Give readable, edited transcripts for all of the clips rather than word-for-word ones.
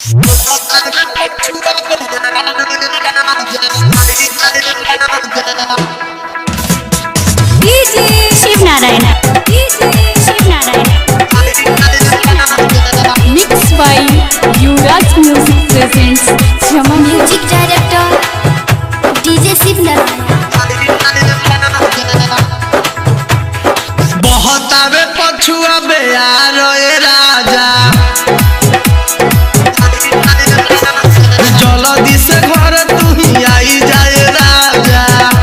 Shiv Narayan Mixed by Yuvraj Music presents Jama music director DJ Shiv Narayan. बहुत आवे पछुआ बेयार ए राजा जल्दी से घर तू ही आई जाए राजा।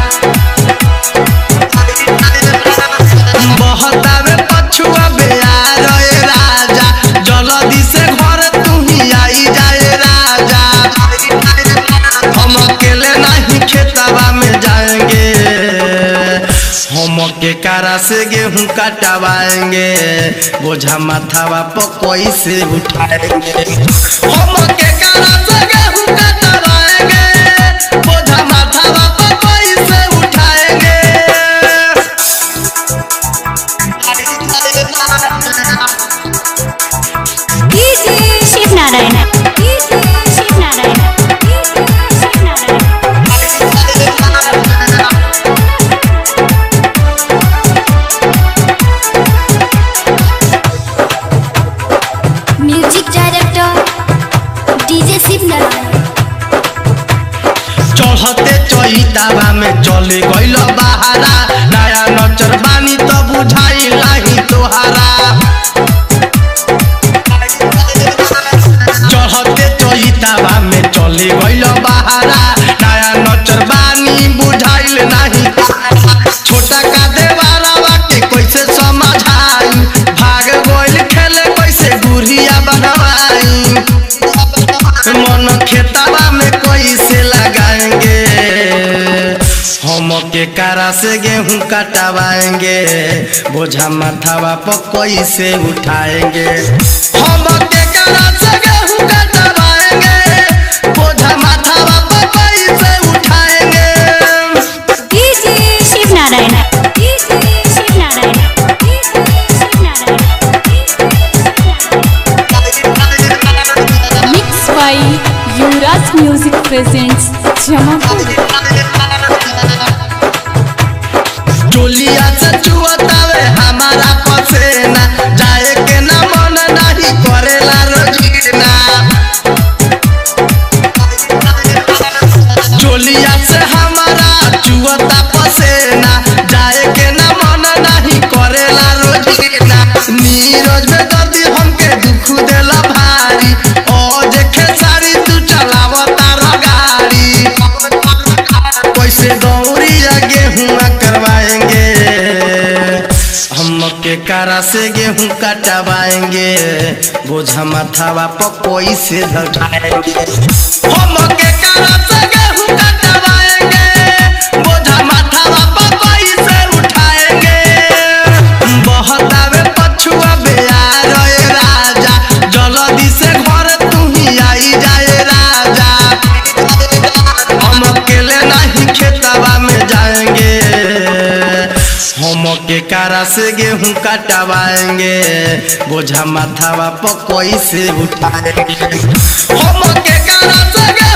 बहुत आवे पछुआ बेयार ए राजा जल्दी से घर तू ही आई जाए राजा। हम अकेले नहीं खेतवा में जाएंगे, हम के कारा से गेहूं कटवाएंगे, बोझा माथावा पर कोई से उठाएंगे। हम के कारा से गेहूं कटवाएंगे, बोझा माथावा पर कोई से उठाएंगे। Shiv Narayan music director DJ Shiv Narayan. चढ़ते चहितावा में चले गइल बहारा, नया नचर बानी तो बुझाई लाही तोहारा। चढ़ते चहितावा में चले गइल बहारा, नया नचर बानी बुझाइल नाही। छोटा का देवारावा के कैसे समझाई, भाग गइल खेले कैसे गुड़िया बनवाई। मन खेतावा में कैसे लगाएंगे, हम के कारा से गेहूं कटवाएंगे, बोझा माथावा पर कैसे उठाएंगे। हम के कारा से गेहूं कटवाएंगे, बोझा माथावा पर कैसे उठाएंगे। Shiv Narayan Mixed by Yuvraj Music presents Jama चोलिया से चुअतावे हमारा पसेना, जाए के ना मन नहीं करेला रोजीना। चोलिया से हमारा चुअता पसेना, जाए के ना मन नहीं करेला रोजीना। नीरज में दर्दी हमके दुख देला भारी, ओ देखे सारी तू चलावता गाड़ी। कैसे दौड़िया गेहूं करवाएंगे, हम के कारा से गेहूं कटवाएंगे, बोझा माथावा पर कोई से उठाएंगे। हम के कारा से गेहूं कटवाएंगे, बोझा माथावा पर कोई से उठाएंगे। बहुत आवे पछुआ बेयार ए राजा, जल्दी से घर तू ही आई जाए राजा। हम अकेले नहीं खेतवा में जाएंगे, हम के कारा से गेहूं कटवाएंगे, बोझा माथावा पर कोई से उठाएंगे। हम के कारा से